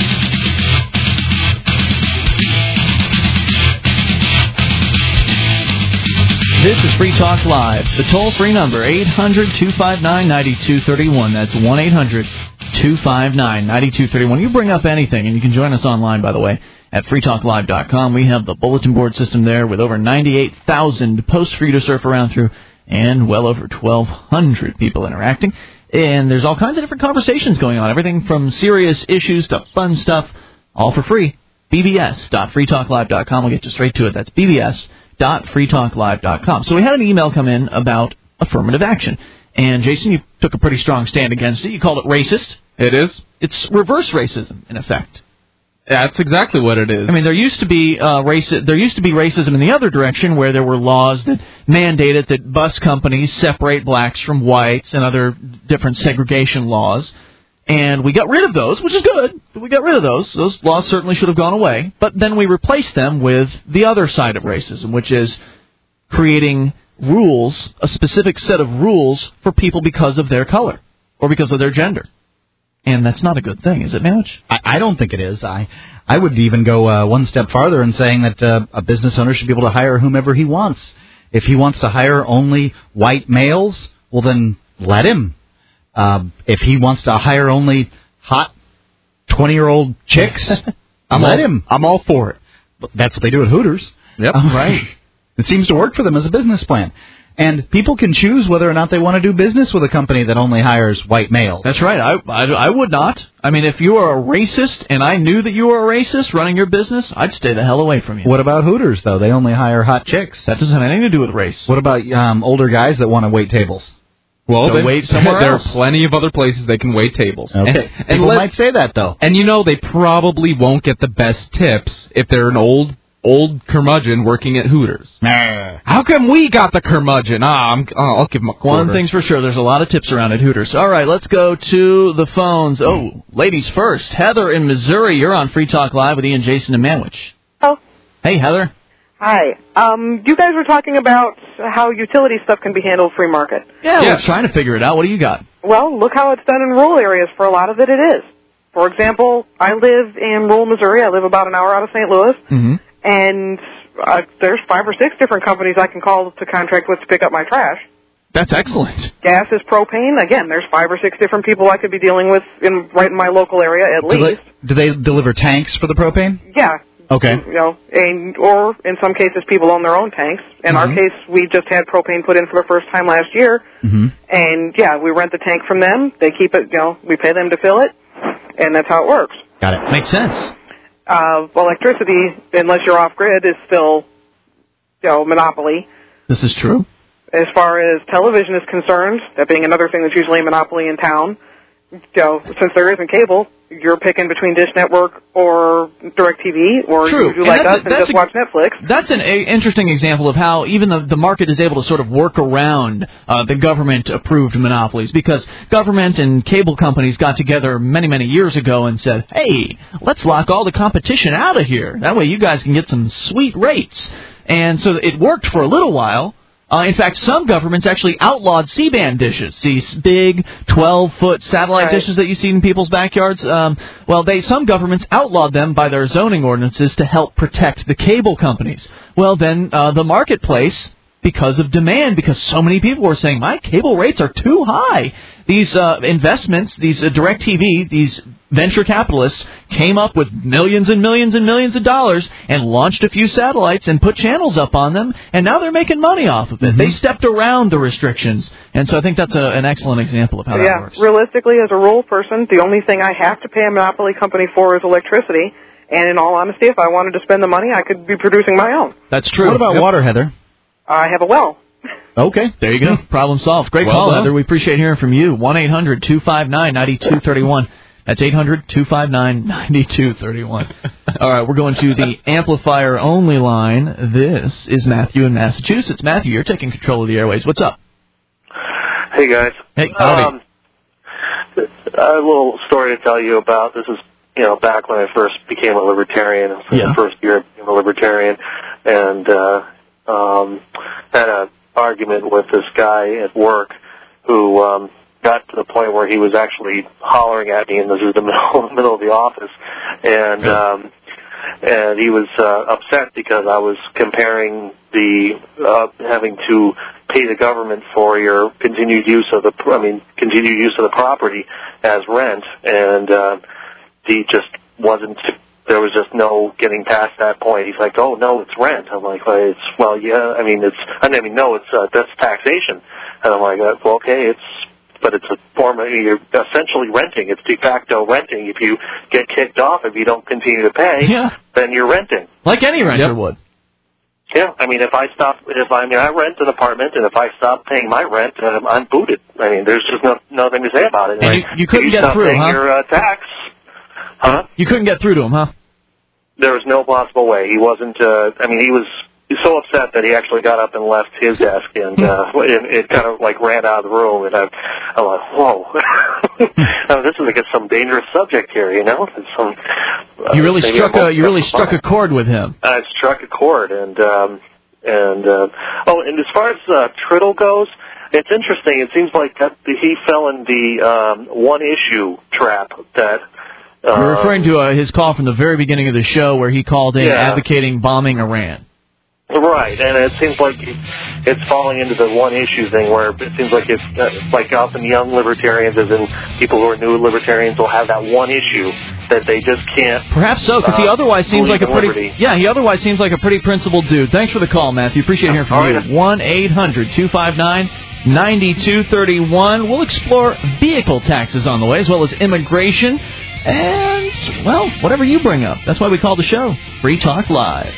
This is Free Talk Live. The toll-free number, eight hundred two five nine nine two three one. That's one eight hundred two five nine nine two three one. You bring up anything, and you can join us online, by the way, at free talk live dot com. We have the bulletin board system there with over ninety-eight thousand posts for you to surf around through and well over twelve hundred people interacting. And there's all kinds of different conversations going on, everything from serious issues to fun stuff, all for free. b b s dot free talk live dot com. We'll get you straight to it. That's b b s dot free talk live dot com. So we had an email come in about affirmative action. And, Jason, you took a pretty strong stand against it. You called it racist. It is. It's reverse racism, in effect. That's exactly what it is. I mean, there used to be uh, race. There used to be racism in the other direction, where there were laws that mandated that bus companies separate blacks from whites and other different segregation laws. And we got rid of those, which is good. We got rid of those. Those laws certainly should have gone away. But then we replaced them with the other side of racism, which is creating rules, a specific set of rules for people because of their color or because of their gender. And that's not a good thing, is it, Manich? I, I don't think it is. I I would even go uh, one step farther in saying that uh, a business owner should be able to hire whomever he wants. If he wants to hire only white males, well, then let him. Uh, if he wants to hire only hot twenty-year-old chicks, I'm let all, him. I'm all for it. That's what they do at Hooters. Yep. Um, right. It seems to work for them as a business plan. And people can choose whether or not they want to do business with a company that only hires white males. That's right. I, I, I would not. I mean, if you are a racist and I knew that you were a racist running your business, I'd stay the hell away from you. What about Hooters, though? They only hire hot chicks. That doesn't have anything to do with race. What about um, older guys that want to wait tables? Well, they wait somewhere there else. are plenty of other places they can wait tables. Okay. And, and People let- might say that, though. And you know, they probably won't get the best tips if they're an old old curmudgeon working at Hooters. Nah. How come we got the curmudgeon? Ah, I'm, oh, I'll give him a quarter. One thing's for sure, there's a lot of tips around at Hooters. All right, let's go to the phones. Oh, ladies first. Heather in Missouri, you're on Free Talk Live with Ian, Jason, and Manwich. Oh. Hey, Heather. Hi. Um, you guys were talking about how utility stuff can be handled free market. Yeah, we're trying to figure it out. What do you got? Well, look how it's done in rural areas. For a lot of it, it is. For example, I live in rural Missouri. I live about an hour out of Saint Louis. Mm-hmm. And uh, there's five or six different companies I can call to contract with to pick up my trash. That's excellent. Gas is propane. Again, there's five or six different people I could be dealing with in right in my local area at Do least. they, do they deliver tanks for the propane? Yeah. Okay. You know, and or in some cases, people own their own tanks. In our Mhm. case, we just had propane put in for the first time last year, Mm-hmm. and yeah, we rent the tank from them. They keep it, you know, we pay them to fill it, and that's how it works. Got it. Makes sense. Uh, electricity, unless you're off grid, is still, you know, monopoly. This is true. As far as television is concerned, that being another thing that's usually a monopoly in town, you know, since there isn't cable, you're picking between Dish Network or DirecTV, or True. you do And like that's us a- and that's just a- watch Netflix. That's an a, interesting example of how even the, the market is able to sort of work around uh, the government-approved monopolies, because government and cable companies got together many, many years ago and said, hey, let's lock all the competition out of here. That way you guys can get some sweet rates. And so it worked for a little while. Uh, in fact, some governments actually outlawed C-band dishes, these big twelve-foot satellite Right. dishes that you see in people's backyards. Um, well, they some governments outlawed them by their zoning ordinances to help protect the cable companies. Well, then uh, the marketplace, because of demand, because so many people were saying, my cable rates are too high, these uh, investments, these uh, DirecTV, these venture capitalists came up with millions and millions and millions of dollars and launched a few satellites and put channels up on them, and now they're making money off of it. Mm-hmm. They stepped around the restrictions, and so I think that's a, an excellent example of how that yeah, works. realistically, as a rural person, the only thing I have to pay a monopoly company for is electricity. And in all honesty, if I wanted to spend the money, I could be producing my own. That's true. What about Yep. water, Heather? I have a well. Okay. There you go. Problem solved. Great Well call, done. Heather. We appreciate hearing from you. one eight hundred two five nine nine two three one. That's eight hundred two five nine nine two three one. All right, we're going to the amplifier-only line. This is Matthew in Massachusetts. Matthew, you're taking control of the airways. What's up? Hey, guys. Hey, howdy. Um, I have a little story to tell you about. This is, you know, back when I first became a libertarian. It was Yeah. the first year I became a libertarian. And uh, um, had an argument with this guy at work who um, got to the point where he was actually hollering at me, and this is the middle, middle of the office. And um, and he was uh, upset because I was comparing the uh, having to pay the government for your continued use of the, I mean, continued use of the property as rent, and uh, he just wasn't. There was just no getting past that point. He's like, "Oh no, it's rent." I'm like, well, "It's well, yeah. I mean, it's. I mean, no, it's uh, that's taxation." And I'm like, "Well, okay, it's." But it's a form of, you're essentially renting. It's de facto renting. If you get kicked off, if you don't continue to pay, Yeah. then you're renting. Like any renter would. Yeah, I mean, if I stop, if I, I mean, I rent an apartment, and if I stop paying my rent, um, I'm booted. I mean, there's just no nothing to say about it. And Like, you- you couldn't if get stop through, paying huh? your uh, tax, huh? You couldn't get through to him, huh? There was no possible way. He wasn't. Uh, I mean, he was. He was so upset that he actually got up and left his desk, and uh, it, it kind of like ran out of the room. And I, I'm like, whoa, oh, this is like some dangerous subject here, you know? It's some. Uh, You really maybe struck I'm a you really off- struck a chord with him. I struck a chord, and um, and uh, oh, and as far as uh, Triddle goes, it's interesting. It seems like that he fell in the um, one issue trap that. Uh, We're referring to uh, his call from the very beginning of the show where he called in Yeah. advocating bombing Iran. Right, and it seems like it's falling into the one issue thing where it seems like it's uh, like often young libertarians, as in people who are new libertarians, will have that one issue that they just can't. Perhaps so, because uh, he otherwise seems like a pretty liberty. yeah he otherwise seems like a pretty principled dude. Thanks for the call, Matthew. Appreciate hearing from All you. One eight hundred two five nine nine two three one. We'll explore vehicle taxes on the way, as well as immigration, and well, whatever you bring up. That's why we call the show Free Talk Live.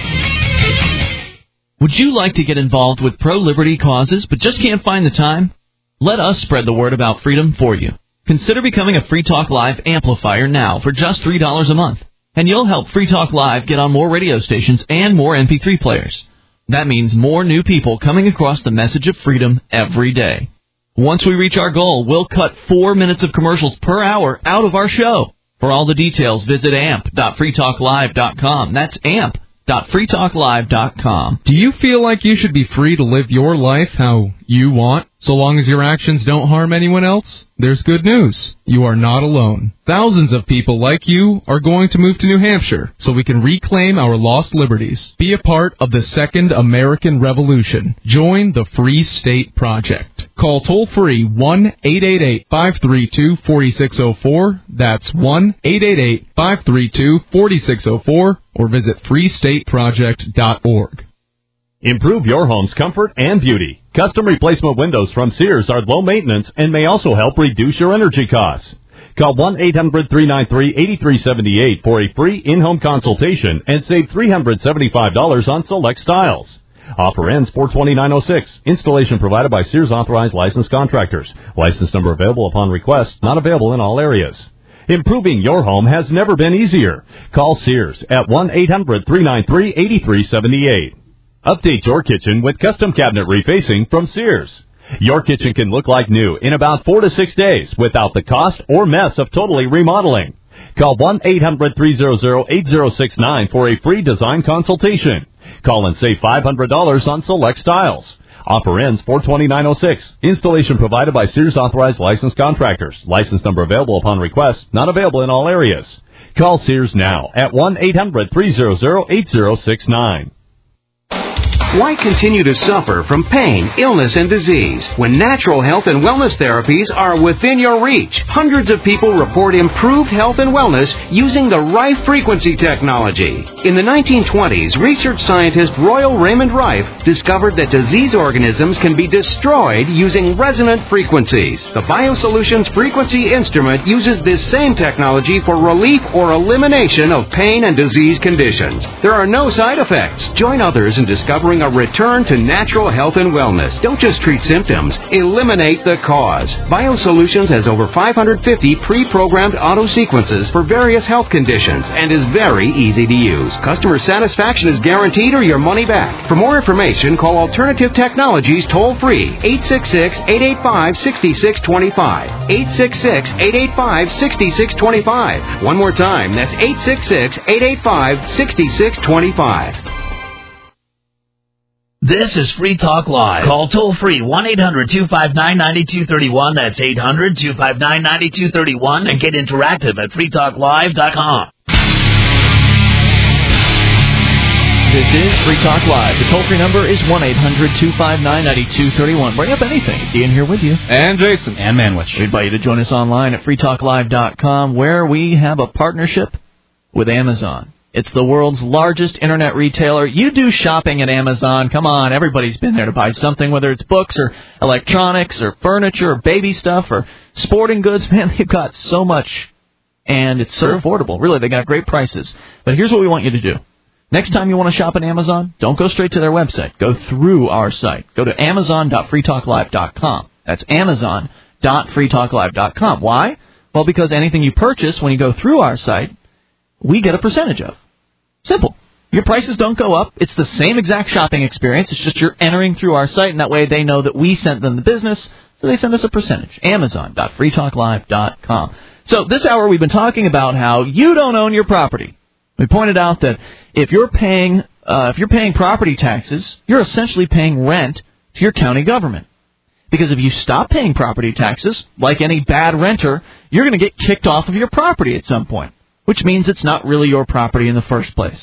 Would you like to get involved with pro-liberty causes but just can't find the time? Let us spread the word about freedom for you. Consider becoming a Free Talk Live amplifier now for just three dollars a month, and you'll help Free Talk Live get on more radio stations and more M P three players. That means more new people coming across the message of freedom every day. Once we reach our goal, we'll cut four minutes of commercials per hour out of our show. For all the details, visit amp dot free talk live dot com. That's amp dot free talk live dot com. Do you feel like you should be free to live your life how you want, so long as your actions don't harm anyone else? There's good news. You are not alone. Thousands of people like you are going to move to New Hampshire so we can reclaim our lost liberties. Be a part of the Second American Revolution. Join the Free State Project. Call toll-free one eight eight eight five three two four six zero four. That's one eight eight eight five three two four six zero four, or visit free state project dot org. Improve your home's comfort and beauty. Custom replacement windows from Sears are low maintenance and may also help reduce your energy costs. Call one eight hundred three nine three eight three seven eight for a free in-home consultation and save three hundred seventy-five dollars on select styles. Offer ends four twenty-nine oh six. Installation provided by Sears authorized licensed contractors. License number available upon request. Not available in all areas. Improving your home has never been easier. Call Sears at one eight hundred three nine three eight three seven eight. Update your kitchen with custom cabinet refacing from Sears. Your kitchen can look like new in about four to six days without the cost or mess of totally remodeling. Call one eight hundred three hundred eight zero six nine for a free design consultation. Call and save five hundred dollars on select styles. Offer ends four twenty-nine oh six. Installation provided by Sears authorized licensed contractors. License number available upon request. Not available in all areas. Call Sears now at one eight hundred three hundred eight zero six nine. Why continue to suffer from pain, illness, and disease when natural health and wellness therapies are within your reach? Hundreds of people report improved health and wellness using the Rife frequency technology. In the nineteen twenties, research scientist Royal Raymond Rife discovered that disease organisms can be destroyed using resonant frequencies. The BioSolutions frequency instrument uses this same technology for relief or elimination of pain and disease conditions. There are no side effects. Join others in discovering a return to natural health and wellness. Don't just treat symptoms. Eliminate the cause. BioSolutions has over five hundred fifty pre-programmed auto sequences for various health conditions and is very easy to use. Customer satisfaction is guaranteed or your money back. For more information, call Alternative Technologies toll-free eight six six, eight eight five, six six two five. eight six six, eight eight five, six six two five. One more time, that's eight six six, eight eight five, six six two five. This is Free Talk Live. Call toll-free one eight hundred two five nine nine two three one. That's eight hundred two five nine nine two three one. And get interactive at free talk live dot com. This is Free Talk Live. The toll-free number is one eight hundred two five nine nine two three one. Bring up anything. It's Ian here with you. And Jason. And Manwich. We invite you to join us online at free talk live dot com, where we have a partnership with Amazon. It's the world's largest internet retailer. You do shopping at Amazon. Come on, everybody's been there to buy something, whether it's books or electronics or furniture or baby stuff or sporting goods. Man, they've got so much, and it's so sure. affordable. Really, they got great prices. But here's what we want you to do. Next time you want to shop at Amazon, don't go straight to their website. Go through our site. Go to amazon dot free talk live dot com. That's amazon dot free talk live dot com. Why? Well, because anything you purchase when you go through our site, we get a percentage of. Simple. Your prices don't go up. It's the same exact shopping experience. It's just you're entering through our site, and that way they know that we sent them the business, so they send us a percentage. amazon dot free talk live dot com. So this hour we've been talking about how you don't own your property. We pointed out that if you're paying uh, if you're paying property taxes, you're essentially paying rent to your county government. Because if you stop paying property taxes, like any bad renter, you're going to get kicked off of your property at some point, which means it's not really your property in the first place.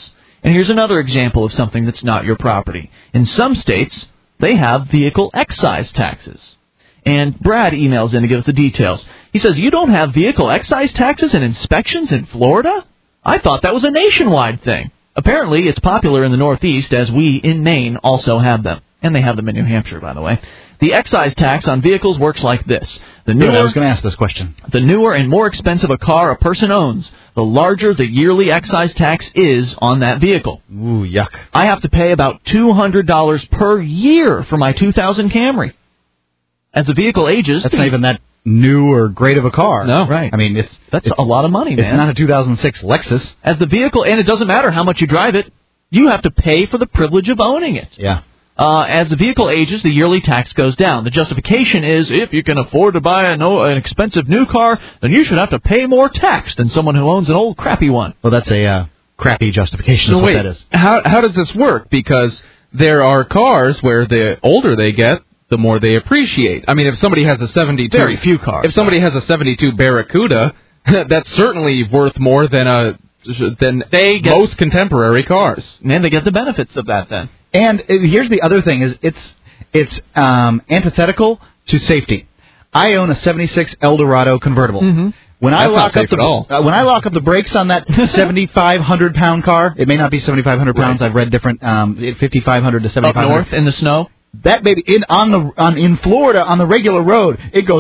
And here's another example of something that's not your property. In some states, they have vehicle excise taxes. And Brad emails in to give us the details. He says, you don't have vehicle excise taxes and inspections in Florida? I thought that was a nationwide thing. Apparently, it's popular in the Northeast, as we in Maine also have them. And they have them in New Hampshire, by the way. The excise tax on vehicles works like this. The newer, Good, I was going to ask this question. The newer and more expensive a car a person owns, the larger the yearly excise tax is on that vehicle. Ooh, yuck. I have to pay about two hundred dollars per year for my two thousand Camry. As the vehicle ages... That's not even that new or great of a car. No, right. I mean, it's... That's it's, a lot of money, man. It's not a two thousand six Lexus. As the vehicle... And it doesn't matter how much you drive it. You have to pay for the privilege of owning it. Yeah. Uh, as the vehicle ages, the yearly tax goes down. The justification is if you can afford to buy a no, an expensive new car, then you should have to pay more tax than someone who owns an old crappy one. Well, that's a uh, crappy justification. So is wait, what that is. how how does this work? Because there are cars where the older they get, the more they appreciate. I mean, if somebody has a seventy-two... Very few cars. If somebody has a seventy-two Barracuda, that's certainly worth more than a than they get, most contemporary cars. And they get the benefits of that then. And here's the other thing: is it's it's um, antithetical to safety. I own a seventy-six Eldorado convertible. Mm-hmm. When I That's lock not up safe the at all. Uh, when I lock up the brakes on that seventy-five hundred pound car, it may not be seventy-five hundred pounds. Right. I've read different um, fifty-five hundred to seventy-five hundred. Up north in the snow. That baby in on the on in Florida on the regular road, it goes.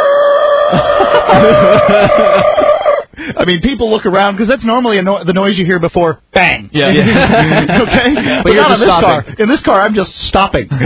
I mean, people look around because that's normally a no- the noise you hear before bang. Yeah. yeah. Okay. But, but you're not just in this stopping. car. In this car, I'm just stopping. So,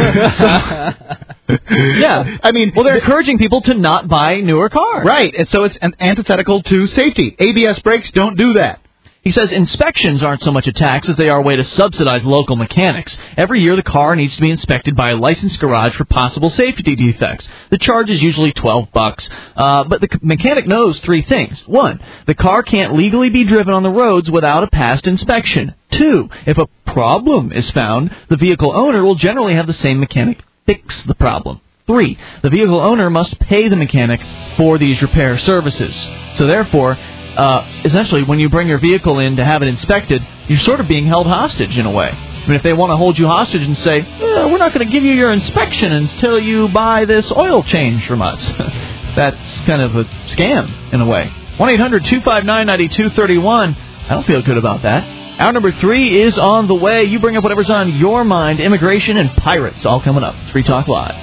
yeah. I mean, well, they're encouraging people to not buy newer cars. Right. And so it's an antithetical to safety. A B S brakes don't do that. He says inspections aren't so much a tax as they are a way to subsidize local mechanics. Every year the car needs to be inspected by a licensed garage for possible safety defects. The charge is usually twelve bucks, uh, but the mechanic knows three things. One, the car can't legally be driven on the roads without a past inspection. Two, if a problem is found, the vehicle owner will generally have the same mechanic fix the problem. Three, the vehicle owner must pay the mechanic for these repair services. So therefore, Uh, essentially, when you bring your vehicle in to have it inspected, you're sort of being held hostage in a way. I mean, if they want to hold you hostage and say, eh, we're not going to give you your inspection until you buy this oil change from us, that's kind of a scam in a way. one eight hundred two five nine nine two three one. I don't feel good about that. Hour number three is on the way. You bring up whatever's on your mind. Immigration and pirates all coming up. Free Talk Live.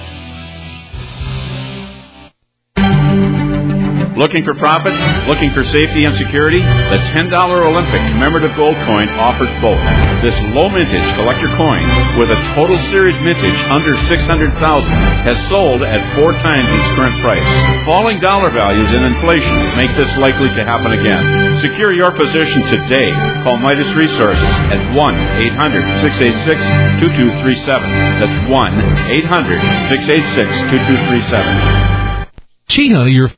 Looking for profits? Looking for safety and security? The ten dollar Olympic commemorative gold coin offers both. This low mintage collector coin with a total series mintage under six hundred thousand dollars has sold at four times its current price. Falling dollar values and inflation make this likely to happen again. Secure your position today. Call Midas Resources at one eight hundred six eight six two two three seven. That's one eight hundred six eight six two two three seven. Chiha, your